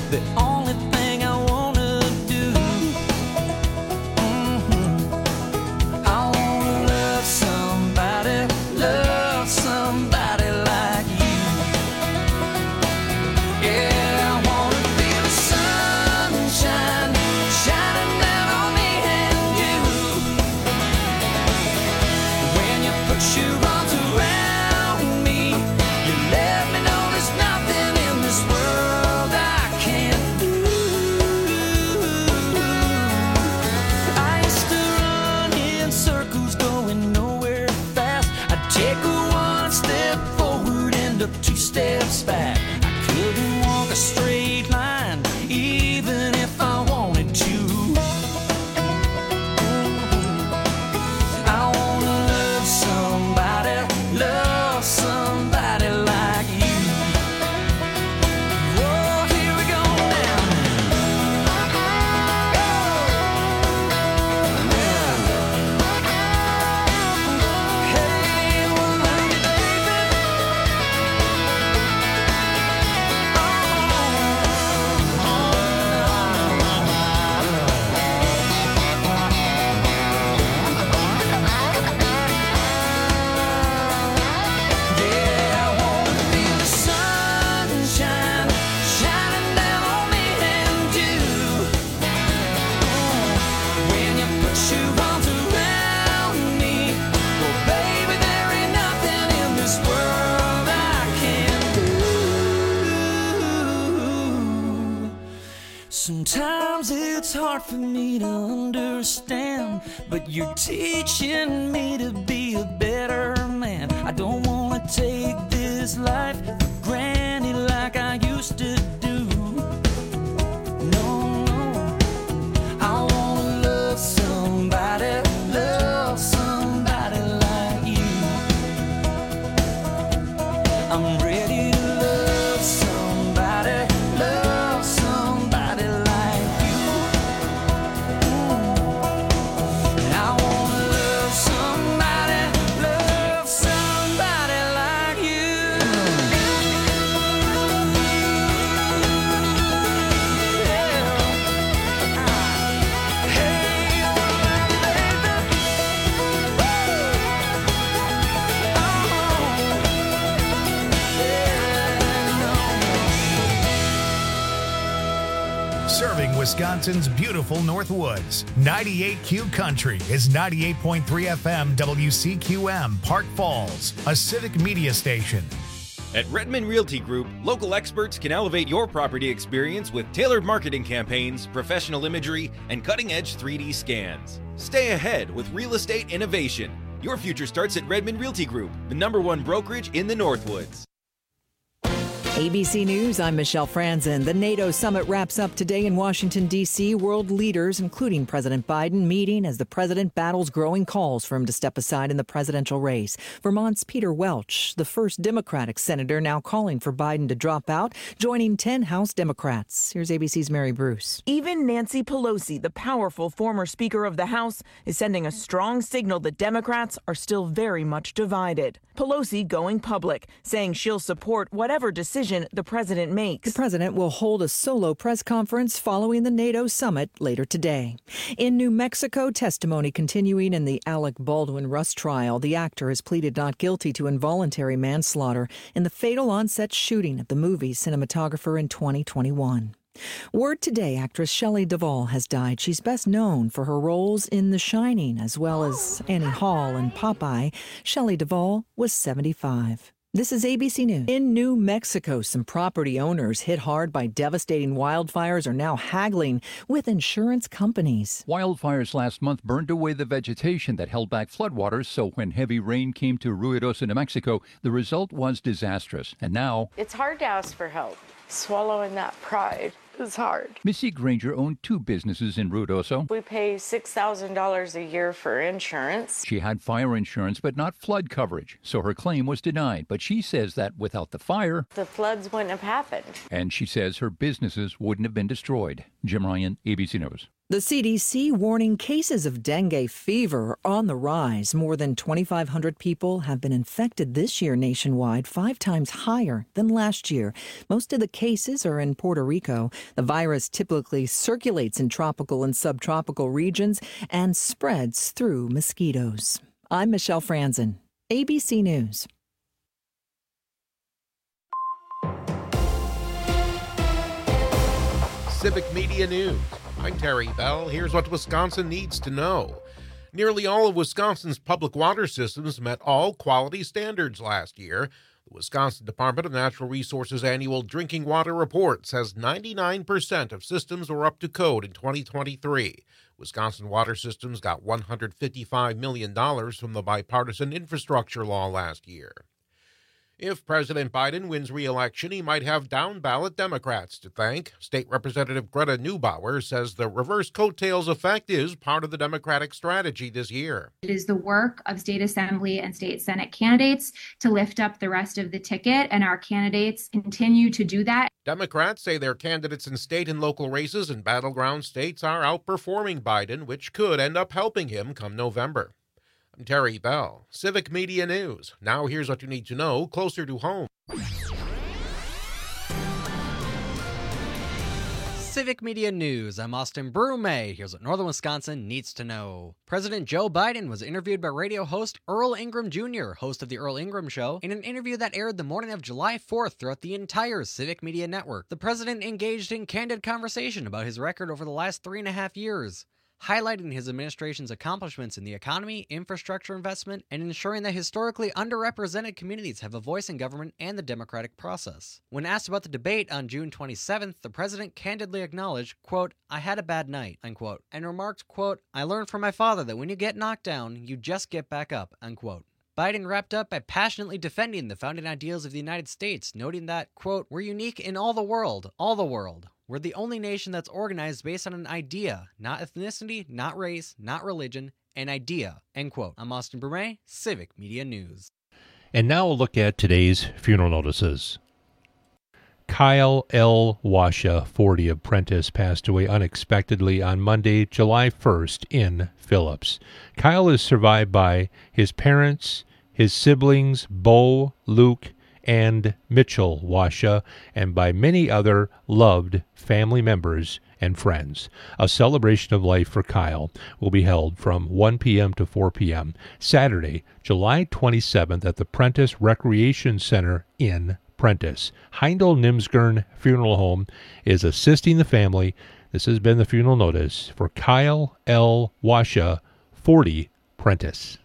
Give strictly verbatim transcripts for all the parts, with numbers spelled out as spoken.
the only thing I wanna do. Mm-hmm. I wanna love somebody, love somebody like you. Yeah, I wanna feel the sunshine shining down on me and you. When you put your arms around me, you let me know there's nothing in this world I can't do. I used to run in circles going nowhere fast. I'd take one step forward, end up two steps back. I couldn't walk a straight line even if I wanted to. I wanna love somebody, love somebody like you. Oh, here we go now. Hey, well, love you, baby. Yeah, I wanna feel the sunshine shining down on me and you. When you put your arms around me, well, baby, there ain't nothing in this world I can't do. Sometimes it's hard for me to understand, but you're teaching me to be a better man. I don't wanna take this life for granted like I used to do. No, no. I wanna love somebody, love somebody like you. I'm ready to love somebody, love somebody like you. Mm. I wanna love somebody, love somebody like you. Yeah. Hey, I wanna love you, baby. Serving Wisconsin's beautiful Northwoods. ninety-eight Q Country is ninety-eight point three F M W C Q M, Park Falls, a civic media station. At Redmond Realty Group, local experts can elevate your property experience with tailored marketing campaigns, professional imagery, and cutting-edge three D scans. Stay ahead with real estate innovation. Your future starts at Redmond Realty Group, the number one brokerage in the Northwoods. A B C News, I'm Michelle Franzen. The NATO summit wraps up today in Washington, D C World leaders, including President Biden, meeting as the president battles growing calls for him to step aside in the presidential race. Vermont's Peter Welch, the first Democratic senator, now calling for Biden to drop out, joining ten House Democrats. Here's A B C's Mary Bruce. Even Nancy Pelosi, the powerful former Speaker of the House, is sending a strong signal that Democrats are still very much divided. Pelosi going public, saying she'll support whatever decision the president makes. The president will hold a solo press conference following the NATO summit later today. In New Mexico, testimony continuing in the Alec Baldwin Rust trial. The actor has pleaded not guilty to involuntary manslaughter in the fatal on-set shooting at the movie's cinematographer in twenty twenty-one. Word today, actress Shelley Duvall has died. She's best known for her roles in The Shining, as well as Annie Hall and Popeye. Shelley Duvall was seventy-five. This is A B C News. In New Mexico, some property owners hit hard by devastating wildfires are now haggling with insurance companies. Wildfires last month burned away the vegetation that held back floodwaters, so when heavy rain came to Ruidoso, New Mexico, the result was disastrous. And now it's hard to ask for help. Swallowing that pride is hard. Missy Granger owned two businesses in Ruidoso. We pay six thousand dollars a year for insurance. She had fire insurance, but not flood coverage, so her claim was denied. But she says that without the fire, the floods wouldn't have happened. And she says her businesses wouldn't have been destroyed. Jim Ryan, A B C News. The C D C warning cases of dengue fever are on the rise. More than twenty-five hundred people have been infected this year nationwide, five times higher than last year. Most of the cases are in Puerto Rico. The virus typically circulates in tropical and subtropical regions and spreads through mosquitoes. I'm Michelle Franzen, A B C News. Civic Media News. I'm Terry Bell. Here's what Wisconsin needs to know. Nearly all of Wisconsin's public water systems met all quality standards last year. The Wisconsin Department of Natural Resources annual drinking water report says ninety-nine percent of systems were up to code in twenty twenty-three. Wisconsin water systems got one hundred fifty-five million dollars from the bipartisan infrastructure law last year. If President Biden wins re-election, he might have down-ballot Democrats to thank. State Representative Greta Neubauer says the reverse coattails effect is part of the Democratic strategy this year. It is the work of state assembly and state senate candidates to lift up the rest of the ticket, and our candidates continue to do that. Democrats say their candidates in state and local races in battleground states are outperforming Biden, which could end up helping him come November. I'm Terry Bell, Civic Media News. Now here's what you need to know closer to home. Civic Media News. I'm Austin Brume. Here's what Northern Wisconsin needs to know. President Joe Biden was interviewed by radio host Earl Ingram Junior, host of The Earl Ingram Show, in an interview that aired the morning of July fourth throughout the entire Civic Media network. The president engaged in candid conversation about his record over the last three and a half years, highlighting his administration's accomplishments in the economy, infrastructure investment, and ensuring that historically underrepresented communities have a voice in government and the democratic process. When asked about the debate on June twenty-seventh, the president candidly acknowledged, quote, "I had a bad night," unquote, and remarked, quote, "I learned from my father that when you get knocked down, you just get back up," unquote. Biden wrapped up by passionately defending the founding ideals of the United States, noting that, quote, "We're unique in all the world, all the world. We're the only nation that's organized based on an idea, not ethnicity, not race, not religion, an idea," end quote. I'm Austin Brume, Civic Media News. And now a look at today's funeral notices. Kyle L. Washa, forty, of Prentice, passed away unexpectedly on Monday, July first in Phillips. Kyle is survived by his parents, his siblings, Bo, Luke, and Mitchell Washa, and by many other loved family members and friends. A celebration of life for Kyle will be held from one p.m. to four p.m. Saturday, July twenty-seventh at the Prentice Recreation Center in Prentice. Heindel Nimsgern Funeral Home is assisting the family. This has been the funeral notice for Kyle L. Washa, forty, Prentice.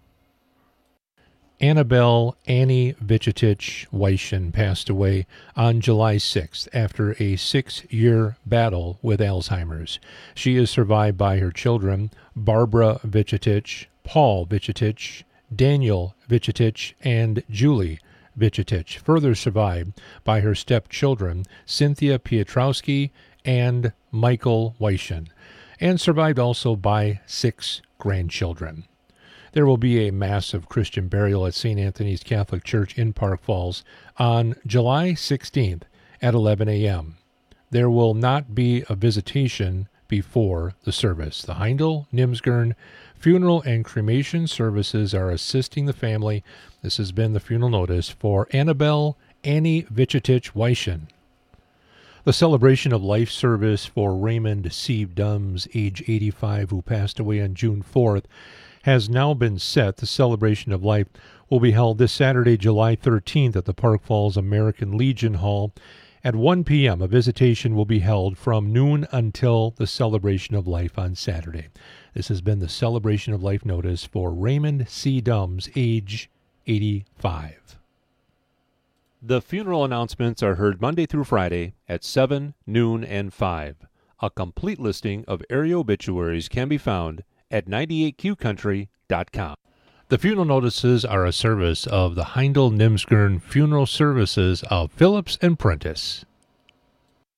Annabelle Annie Vichetich Weischen passed away on July sixth after a six-year battle with Alzheimer's. She is survived by her children, Barbara Vichetich, Paul Vichetich, Daniel Vichetich, and Julie Vichetich, further survived by her stepchildren, Cynthia Pietrowski and Michael Weischen, and survived also by six grandchildren. There will be a massive Christian burial at Saint Anthony's Catholic Church in Park Falls on July sixteenth at eleven a.m. There will not be a visitation before the service. The Heindel Nimsgern funeral and cremation services are assisting the family. This has been the funeral notice for Annabelle Annie Vichetich Weischen. The celebration of life service for Raymond C. Dumbs, age eighty-five, who passed away on June fourth, has now been set. The celebration of life will be held this Saturday, July thirteenth at the Park Falls American Legion Hall. At one p.m., a visitation will be held from noon until the celebration of life on Saturday. This has been the celebration of life notice for Raymond C. Dumbs, age eighty-five. The funeral announcements are heard Monday through Friday at seven, noon, and five. A complete listing of area obituaries can be found at ninety-eight Q country dot com. The funeral notices are a service of the Heindel Nimsgern Funeral Services of Phillips and Prentice.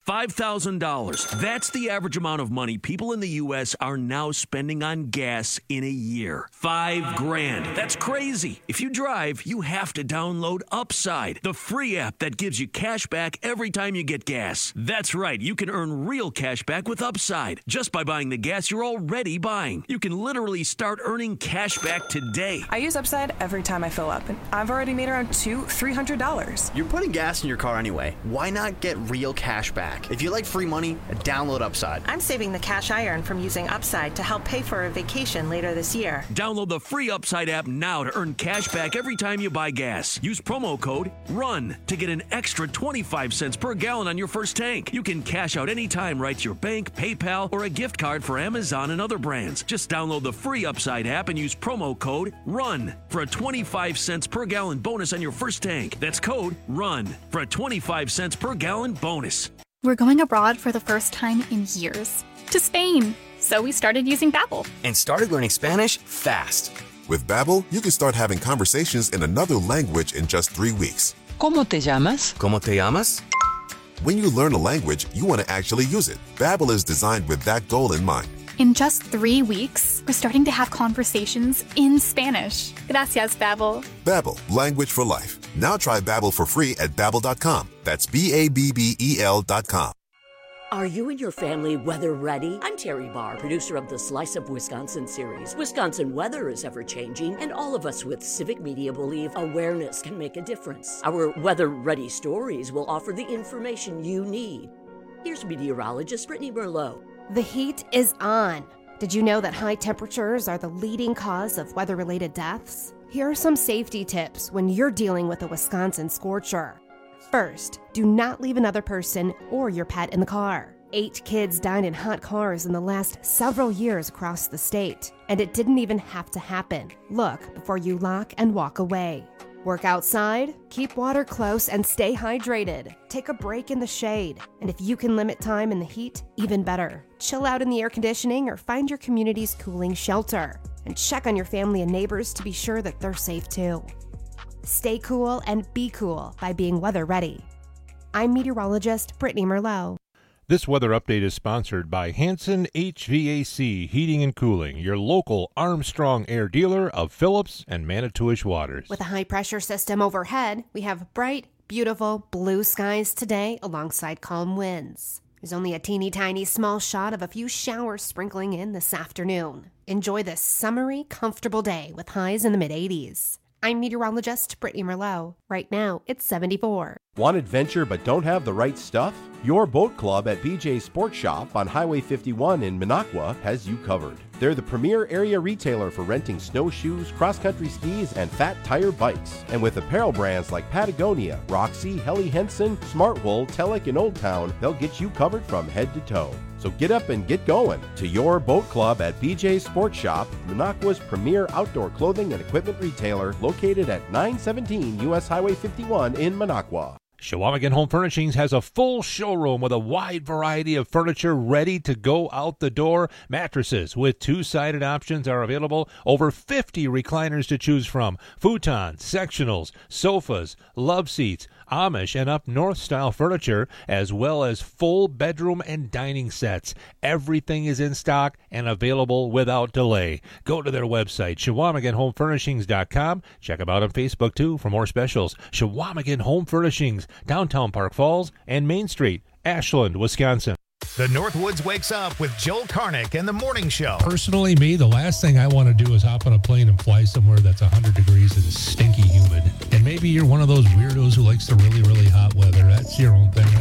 five thousand dollars. That's the average amount of money people in the U S are now spending on gas in a year. Five grand. That's crazy. If you drive, you have to download Upside, the free app that gives you cash back every time you get gas. That's right. You can earn real cash back with Upside just by buying the gas you're already buying. You can literally start earning cash back today. I use Upside every time I fill up, and I've already made around two, three hundred dollars. You're putting gas in your car anyway. Why not get real cash back? If you like free money, download Upside. I'm saving the cash I earn from using Upside to help pay for a vacation later this year. Download the free Upside app now to earn cash back every time you buy gas. Use promo code RUN to get an extra twenty-five cents per gallon on your first tank. You can cash out anytime right to your bank, PayPal, or a gift card for Amazon and other brands. Just download the free Upside app and use promo code RUN for a twenty-five cents per gallon bonus on your first tank. That's code RUN for a twenty-five cents per gallon bonus. We're going abroad for the first time in years. To Spain. So we started using Babbel. And started learning Spanish fast. With Babbel, you can start having conversations in another language in just three weeks. ¿Cómo te llamas? ¿Cómo te llamas? When you learn a language, you want to actually use it. Babbel is designed with that goal in mind. In just three weeks, we're starting to have conversations in Spanish. Gracias, Babbel. Babbel, language for life. Now try Babbel for free at babbel dot com. That's B A B B E L dot com. Are you and your family weather ready? I'm Terry Barr, producer of the Slice of Wisconsin series. Wisconsin weather is ever-changing, and all of us with civic media believe awareness can make a difference. Our weather-ready stories will offer the information you need. Here's meteorologist Brittany Merlot. The heat is on. Did you know that high temperatures are the leading cause of weather-related deaths? Here are some safety tips when you're dealing with a Wisconsin scorcher. First, do not leave another person or your pet in the car. Eight kids died in hot cars in the last several years across the state, and it didn't even have to happen. Look before you lock and walk away. Work outside, keep water close, and stay hydrated. Take a break in the shade, and if you can limit time in the heat, even better. Chill out in the air conditioning or find your community's cooling shelter. And check on your family and neighbors to be sure that they're safe too. Stay cool and be cool by being weather ready. I'm meteorologist Brittany Merlot. This weather update is sponsored by Hanson H V A C Heating and Cooling, your local Armstrong Air dealer of Phillips and Manitowish waters. With a high-pressure system overhead, we have bright, beautiful blue skies today alongside calm winds. There's only a teeny tiny small shot of a few showers sprinkling in this afternoon. Enjoy this summery, comfortable day with highs in the mid eighties. I'm meteorologist Brittany Merlot. Right now, it's seventy-four. Want adventure but don't have the right stuff? Your boat club at B J Sport Shop on Highway fifty-one in Minocqua has you covered. They're the premier area retailer for renting snowshoes, cross-country skis, and fat tire bikes. And with apparel brands like Patagonia, Roxy, Helly Hansen, Smartwool, Telek, and Old Town, they'll get you covered from head to toe. So get up and get going to your boat club at B J Sport Shop, Minocqua's premier outdoor clothing and equipment retailer, located at nine seventeen U S Highway fifty-one in Minocqua. Chequamegon Home Furnishings has a full showroom with a wide variety of furniture ready to go out the door. Mattresses with two-sided options are available. Over fifty recliners to choose from. Futons, sectionals, sofas, love seats, Amish and up north style furniture, as well as full bedroom and dining sets. Everything is in stock and available without delay. Go to their website, Chequamegon Home Furnishings dot com. Check them out on Facebook, too, for more specials. Chequamegon Home Furnishings, downtown Park Falls and Main Street, Ashland, Wisconsin. The Northwoods Wakes Up with Joel Karnick and the Morning Show. Personally, me, the last thing I want to do is hop on a plane and fly somewhere that's one hundred degrees and stinky humid. And maybe you're one of those weirdos who likes the really, really hot weather. That's your own thing.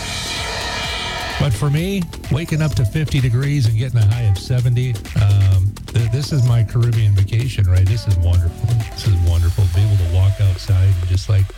But for me, waking up to fifty degrees and getting a high of seventy, um, th- this is my Caribbean vacation, right? This is wonderful. This is wonderful to be able to walk outside and just like,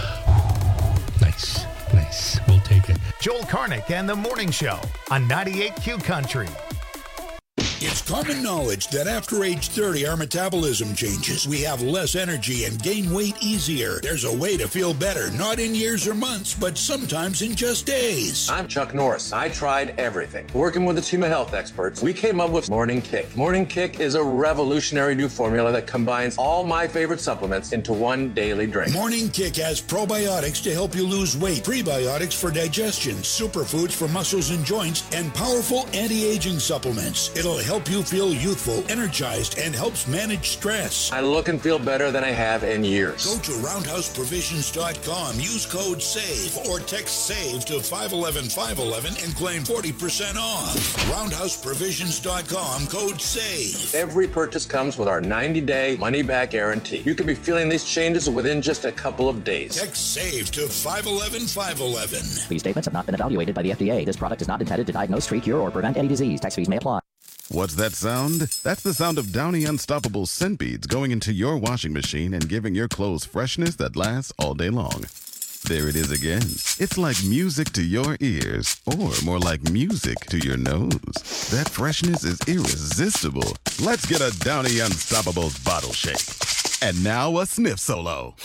nice, nice. We'll take it. Joel Karnick and the Morning Show on ninety-eight Q Country. It's common knowledge that after age thirty, our metabolism changes. We have less energy and gain weight easier. There's a way to feel better, not in years or months, but sometimes in just days. I'm Chuck Norris. I tried everything. Working with a team of health experts, we came up with Morning Kick. Morning Kick is a revolutionary new formula that combines all my favorite supplements into one daily drink. Morning Kick has probiotics to help you lose weight, prebiotics for digestion, superfoods for muscles and joints, and powerful anti-aging supplements. It'll help you feel youthful, energized, and helps manage stress. I look and feel better than I have in years. Go to roundhouse provisions dot com, use code SAVE, or text SAVE to five one one, five one one and claim forty percent off. roundhouse provisions dot com, code SAVE. Every purchase comes with our ninety-day money-back guarantee. You could be feeling these changes within just a couple of days. Text SAVE to five one one, five one one. These statements have not been evaluated by the F D A. This product is not intended to diagnose, treat, cure, or prevent any disease. Tax fees may apply. What's that sound? That's the sound of Downy Unstoppable scent beads going into your washing machine and giving your clothes freshness that lasts all day long. There it is again. It's like music to your ears, or more like music to your nose. That freshness is irresistible. Let's get a Downy Unstoppables bottle shake. And now a sniff solo.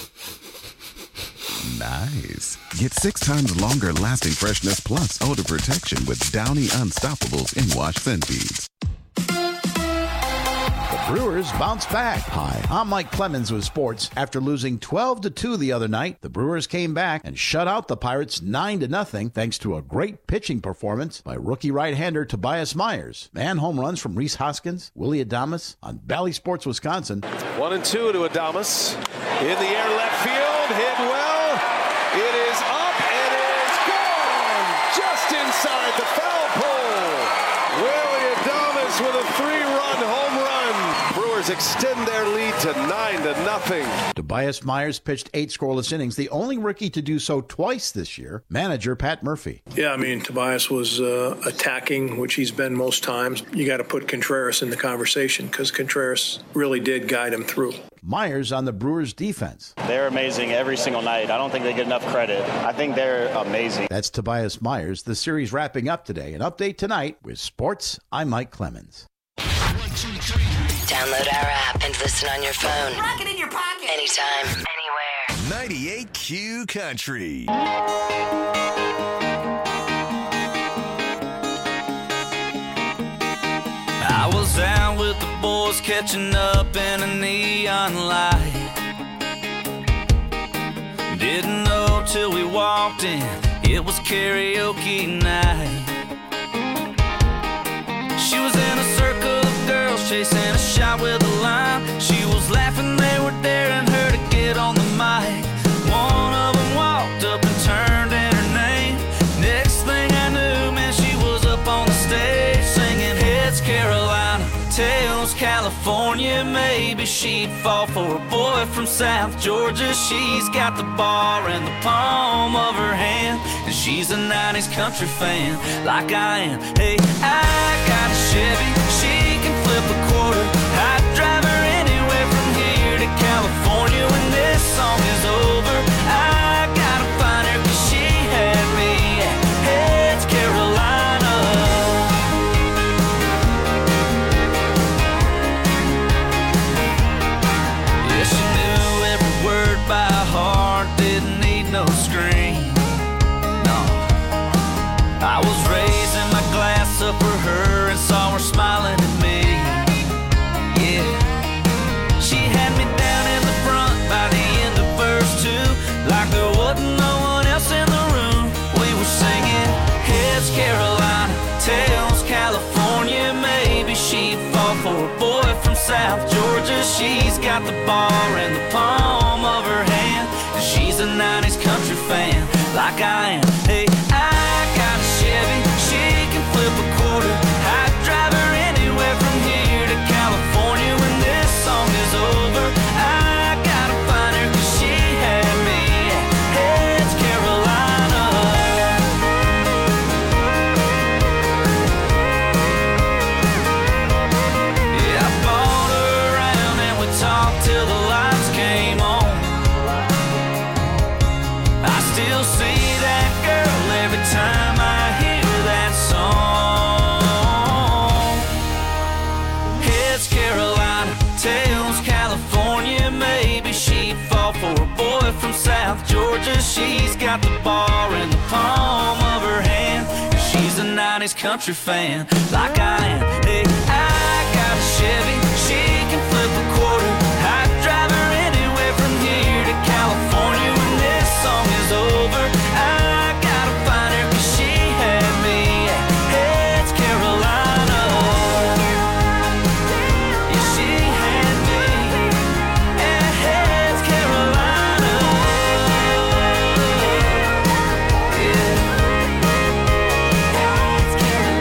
Nice. Get six times longer lasting freshness plus odor protection with Downy Unstoppables in-wash scent beads. The Brewers bounce back. Hi, I'm Mike Clemens with sports. After losing twelve to two the other night, the Brewers came back and shut out the Pirates nine to nothing thanks to a great pitching performance by rookie right-hander Tobias Myers. Man home runs from Rhys Hoskins, Willie Adames on Bally Sports Wisconsin. One and two to Adames. In the air left field, hit well. It is up and it is gone. Just inside the foul pole. Willie Adames with a three-run home run. Brewers extend their lead to nine to nothing. Tobias Myers pitched eight scoreless innings, the only rookie to do so twice this year. Manager Pat Murphy. Yeah, I mean, Tobias was uh, attacking, which he's been most times. You got to put Contreras in the conversation because Contreras really did guide him through. Myers on the Brewers defense. They're amazing every single night. I don't think they get enough credit. I think they're amazing. That's Tobias Myers. The series wrapping up today. An update tonight with Sports. I'm Mike Clemens. Download our app and listen on your phone. Rock it in your pocket. Anytime, anywhere. ninety-eight Q Country. I was out with the boys catching up in a neon light. Didn't know till we walked in, it was karaoke night. She was in a circle of girls chasing a shot with a lime. She was laughing, they were daring her to get on the mic. One of them walked up and turned in her name. Next thing I knew, man, she was up on the stage singing Heads Carolina, Tails California. Maybe she'd fall for a boy from South Georgia. She's got the bar in the palm of her hand, and she's a nineties country fan like I am. Hey, I got a Chevy, she can flip a quarter. I'd drive her anywhere from here to California. When this song is over, I gotta find her, cause she had me at Heads Carolina. Yeah, she knew every word by heart, didn't need no screen. No, I was raising my glass up for her and saw her smiling at me. Yeah, she had me down in the front by the end of verse two, like there wasn't no one else in the room. We were singing Heads Carolina, Tails California. Maybe she'd fall for a boy from South Georgia. She's got the bar in the palm of her hand, and she's a nineties country fan like I am. Hey, I got a Chevy, she can flip a quarter. I'd drive her anywhere from here to California. When this song is over, I gotta find her, cause she had me at Heads Carolina. Yeah, I bought her around and we talked till the lights came on. I still see that girl Georgia. She's got the bar in the palm of her hand. And she's a nineties country fan, like I am. Hey, I got a Chevy, she can flip a quarter. I'd drive her anywhere from here to California. When this song is over, I gotta find her, cause she had me at Heads Carolina. Yeah, she had me at Heads Carolina. Yeah. Heads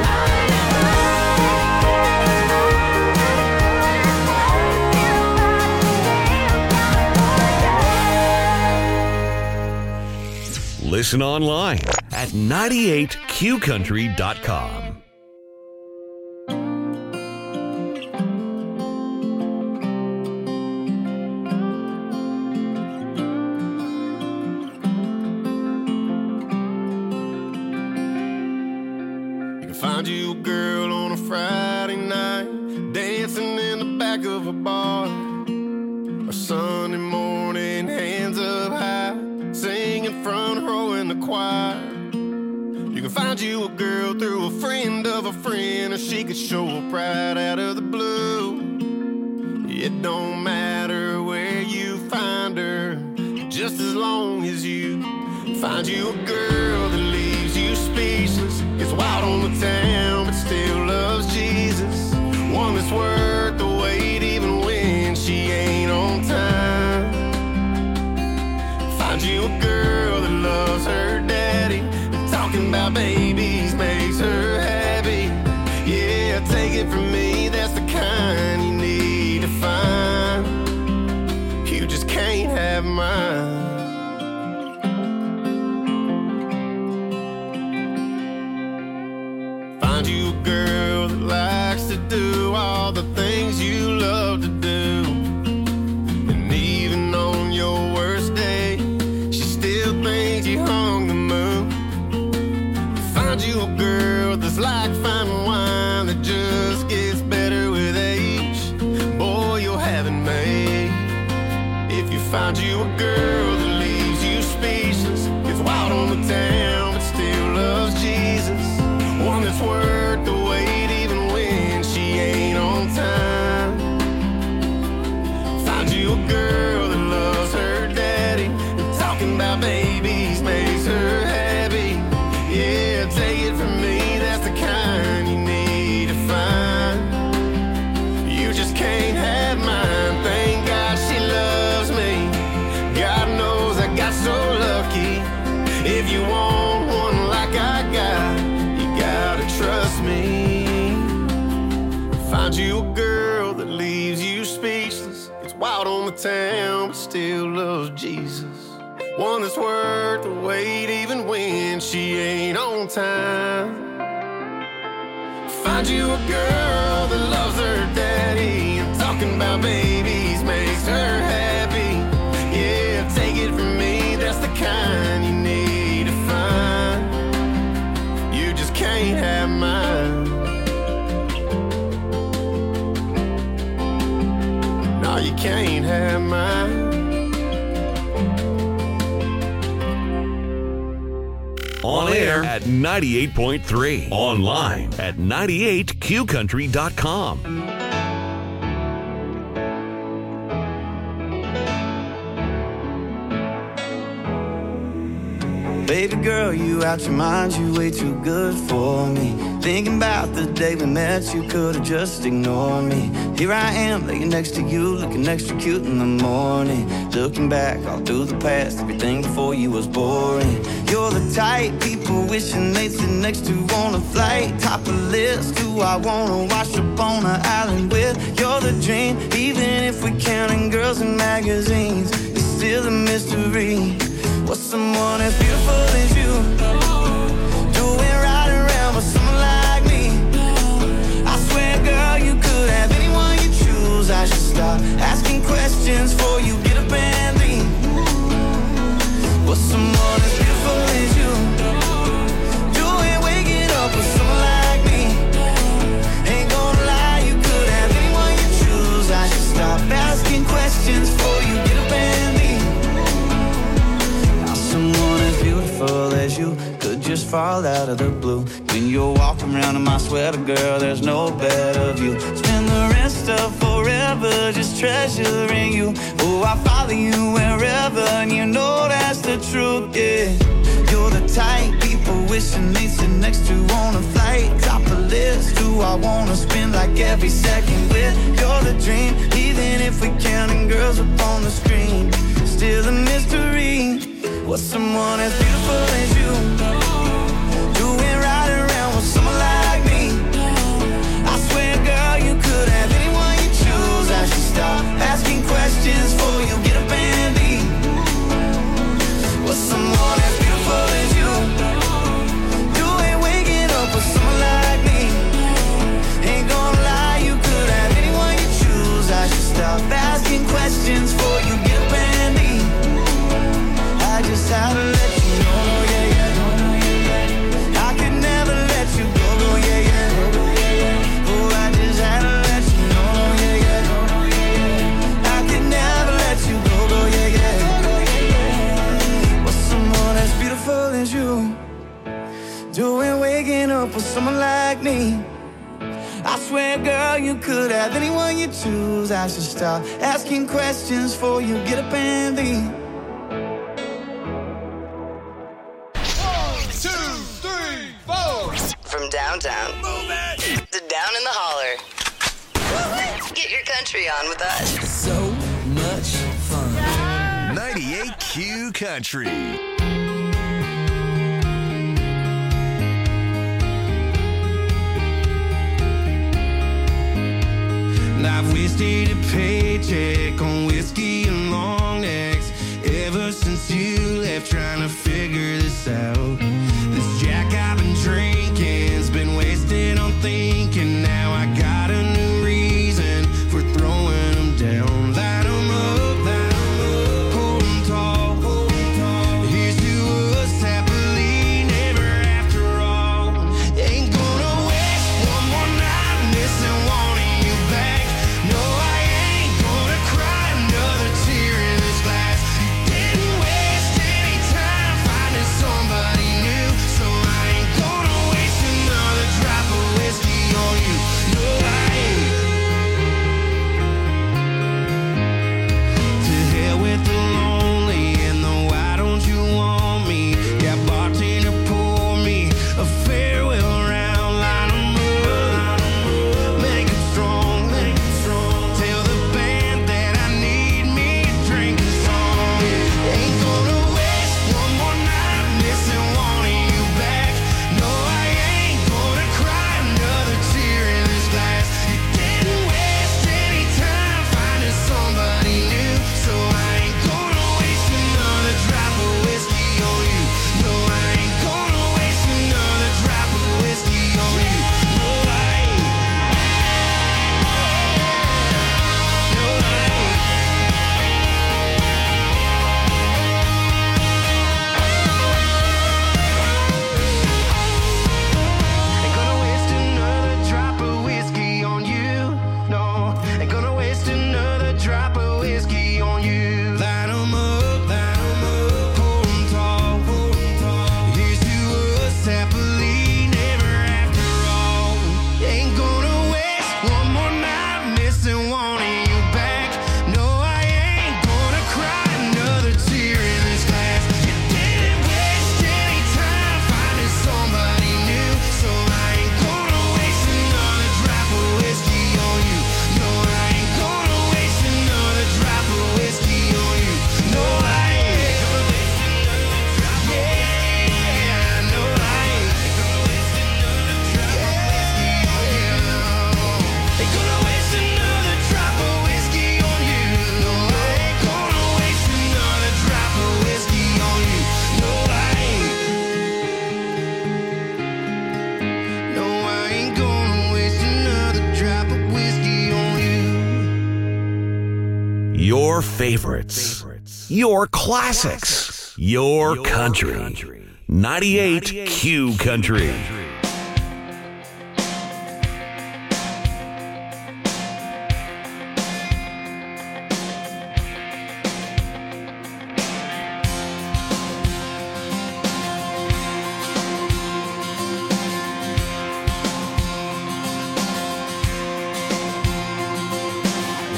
Carolina. Listen online at ninety-eight Q country dot com. You can find you a girl on a Friday night, dancing in the back of a bar, or Sunday morning, hands up high, singing front row in the choir. You can find you a girl through a friend of a friend, or she could show up right out of the blue. It don't matter where you find her, just as long as you find you a girl that leaves you speechless, gets wild on the town but still loves Jesus, one that's worth the wait even when she ain't on time. Find you a girl that loves her daddy, and talking about babies makes her happy. Yeah, take it from me, that's the kind you need to find. You just can't have mine. Find you a girl that likes to do all the things you love to do, and even on your worst day, she still thinks you hung the moon. Find you a girl that's like fine wine that just gets better with age. Boy, you'll have it made. If you find you a girl that leaves you speechless, gets wild on the town but still loves Jesus, one that's worth the wait even when she ain't on time. Find you a girl that loves her daddy, and talking about babies makes her happy. Yeah, take it from me, that's the kind you need to find. You just can't have mine. Thank God she loves me. God knows I got so lucky. If you want one like I got, you gotta trust me. Find you a girl that leaves you speechless, gets wild on the town but still loves Jesus, one that's worth the wait even when she ain't on time. Find you a girl that loves her daddy, and talking about babies makes her happy. Yeah, take it from me, that's the kind you need to find. You just can't have mine. No, you can't have mine. On air at ninety-eight point three. Online at ninety-eight Q country dot com. Baby girl, you out your mind, you way too good for me. Thinking about the day we met, you could've just ignored me. Here I am, laying next to you, looking extra cute in the morning. Looking back all through the past, everything before you was boring. You're the type people wishing they'd sit next to on a flight. Top of the list, who I wanna wash up on an island with. You're the dream, even if we're counting girls in magazines, it's still a mystery. What's someone as beautiful as you doing right around with someone like me? I swear, girl, you could have anyone you choose. I should stop asking questions before you get up and leave. What's someone as beautiful as you doing, waking up with someone like me? Ain't gonna lie, you could have anyone you choose. I should stop asking questions before you get up and leave. fall out of the blue. When you're walking around in my sweater, girl, there's no better view. Spend the rest of forever just treasuring you. Oh, I follow you wherever, and you know that's the truth, yeah. You're the type people wishing they sit next to on a flight. Top of the list, who I wanna spend like every second with. You're the dream, even if we counting girls up on the screen. Still a mystery, what's someone as beautiful as you doing right around with someone like me? I swear, girl, you could have anyone you choose. I should stop asking questions before you get up and leave. What's someone as beautiful as you? You ain't waking up with someone like me. Ain't gonna lie, you could have anyone you choose. I should stop asking questions before you get up and leave. I just had to let you know, yeah, yeah. I could never let you go, go, yeah, yeah. Oh, I just had to let you know, yeah, yeah. I could never let you go, go, yeah, yeah. What's someone as beautiful as you doing waking up with someone like me? I swear, girl, you could have anyone you choose. I should stop asking questions before you get up and leave. From downtown to down in the holler. Get your country on with us. So much fun. ninety-eight Q Country. I've wasted a paycheck on whiskey and long necks ever since you left, trying to figure this out. This Jack I've been drinking's been wasted on thinking. Now I got a new reason for throwing them down. Light them up, light them up, hold them tall, hold them tall. Here's to us happily never after all. Ain't gonna waste one more night missing wanting you back. No, I ain't gonna cry another tear in this glass. Didn't waste any time finding somebody new, so I ain't gonna waste another drop of whiskey on you. No, I ain't. To hell with the lonely and the why don't you want me? Yeah, bartender, pour me a farewell round. Line 'em up, make it strong, make it strong. Tell the band that I need me a drinking song. Ain't gonna waste one more night missing wanting you back. No, I ain't gonna cry another tear in this glass. You didn't waste any time finding somebody new, so I ain't gonna waste another drop of whiskey on you. No, I ain't gonna waste another drop of whiskey on you. No, I ain't. No, I ain't. Ain't gonna waste another drop of whiskey on you. No, ain't gonna waste another drop of whiskey on you. Light 'em up, light 'em up, hold 'em tall, hold 'em tall. Here's to us happily never after all. Ain't gonna waste one more night missing wanting you back. No, I ain't gonna cry another tear in this glass. You didn't waste any time finding somebody new, so I ain't gonna waste another drop of whiskey on you. No, I ain't gonna waste another drop of whiskey on you. No, I ain't gonna waste another drop of whiskey. Yeah, no, I ain't gonna waste another drop of whiskey on you. Ain't gonna waste another drop of whiskey on you. No, I ain't gonna waste another drop of whiskey on you. No, I ain't. No, I ain't gonna waste another drop of whiskey on you. Your favorites, your classics, your country. ninety-eight Q Country.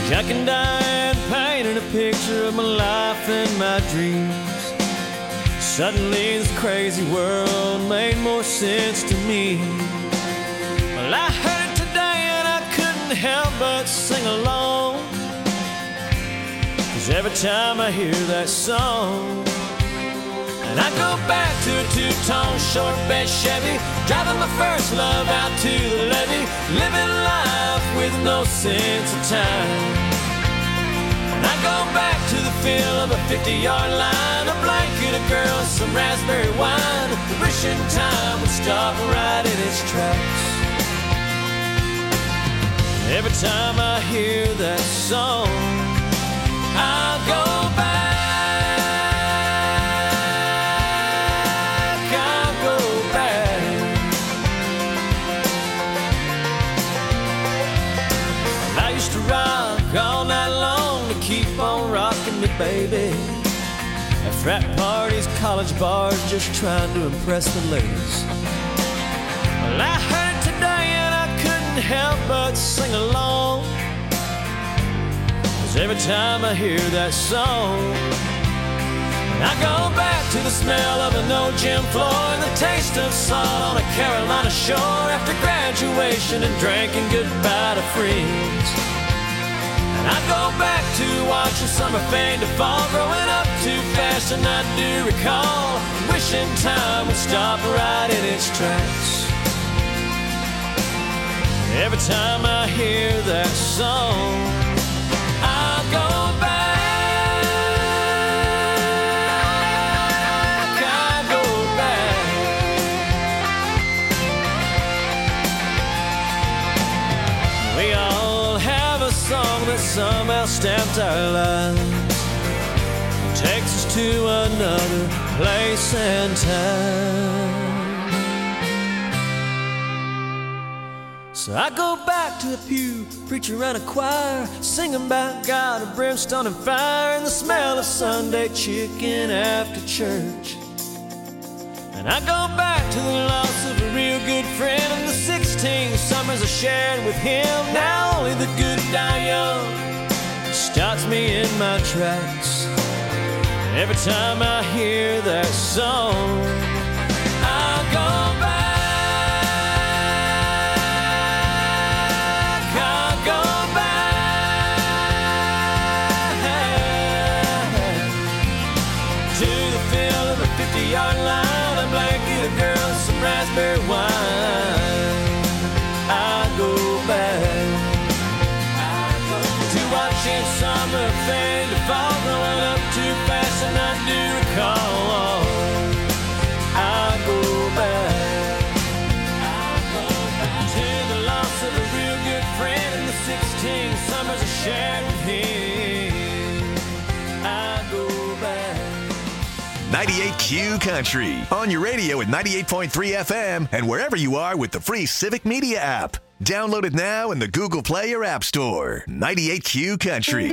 Jack and Diane painted a picture of my life and my dreams. Suddenly this crazy world made more sense to me. Well, I heard it today and I couldn't help but sing along. 'Cause every time I hear that song, and I go back to a two-tone short bed Chevy, driving my first love out to the levee, living life with no sense of time. And I go back to the feel of a fifty-yard line, a blanket, a girl, some raspberry wine, wishing time would stop right in its tracks. Every time I hear that song, I go back. All night long to keep on rocking me, baby. At frat parties, college bars, just trying to impress the ladies. Well, I heard it today and I couldn't help but sing along. 'Cause every time I hear that song, I go back to the smell of an old gym floor and the taste of salt on a Carolina shore after graduation and drinking goodbye to friends. I go back to watching summer fade to fall, growing up too fast and I do recall, wishing time would stop right in its tracks. Every time I hear that song, I go back, I go back. We all have a song that somehow stamped our lives, takes us to another place and time. So I go back to the pew, preacher and a choir, singing about God of brimstone and fire, and the smell of Sunday chicken after church. And I go back to the loss of a real good friend and the sixteen summers I shared with him. Now only the good die young stops me in my tracks. Every time I hear that song, I go back, I go back to the feel of a fifty-yard line, a blanket, a girl, some raspberry wine. I go back to watching summer fade to fall, growing up too fast and I do recall. I go back, I go back to the loss of a real good friend and the sixteen summers I shared with him. I go back. ninety-eight Q Country, on your radio at ninety-eight point three F M and wherever you are with the free Civic Media app. Download it now in the Google Play or App Store. ninety-eight Q Country.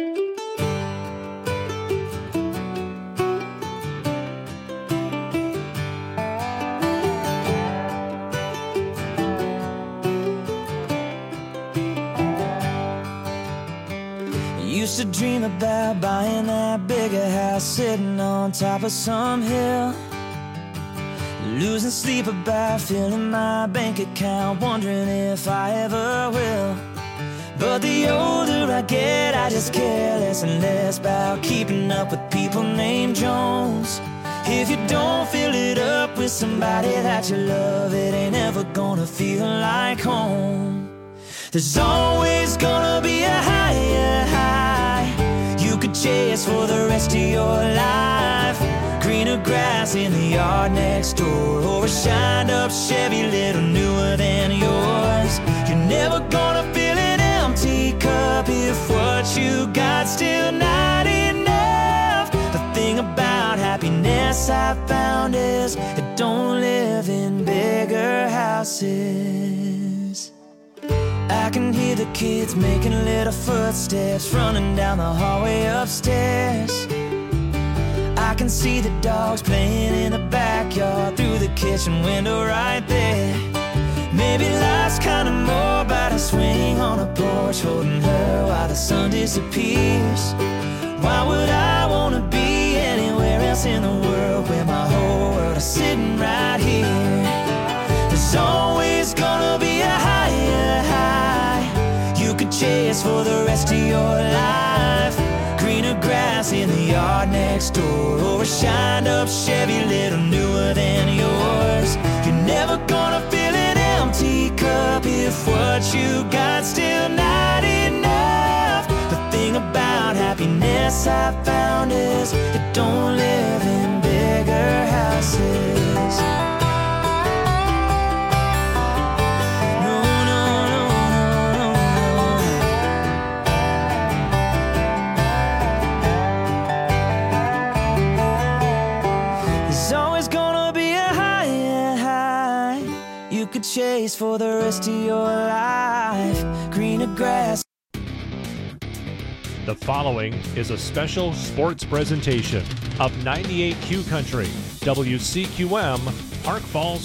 Used to dream about buying that bigger house, sitting on top of some hill, losing sleep about filling my bank account, wondering if I ever will. But the older I get, I just care less and less about keeping up with people named Jones. If you don't fill it up with somebody that you love, it ain't ever gonna feel like home. There's always gonna be a higher high you could chase for the rest of your life. Greener grass in the yard next door, or a shined up Chevy little newer than yours. You're never gonna fill an empty cup if what you got still not enough. The thing about happiness I found is it don't live in bigger houses. I can hear the kids making little footsteps running down the hallway upstairs. I can see the dogs playing in the backyard through the kitchen window right there. Maybe life's kinda more about a swing on a porch, holding her while the sun disappears. Why would I want to be anywhere else in the world where my whole world is sitting right here? There's always gonna be a higher high you could chase for the rest of your life. Greener grass in the yard next door, or a shined up Chevy little newer than yours. You're never gonna fill an empty cup if what you got still not enough. The thing about happiness I found is it don't live in bigger houses. No, no, no, no, no. There's always gonna be a higher high you could chase for the rest of your life. Greener grass. The following is a special sports presentation of ninety-eight Q Country, W C Q M, Park Falls,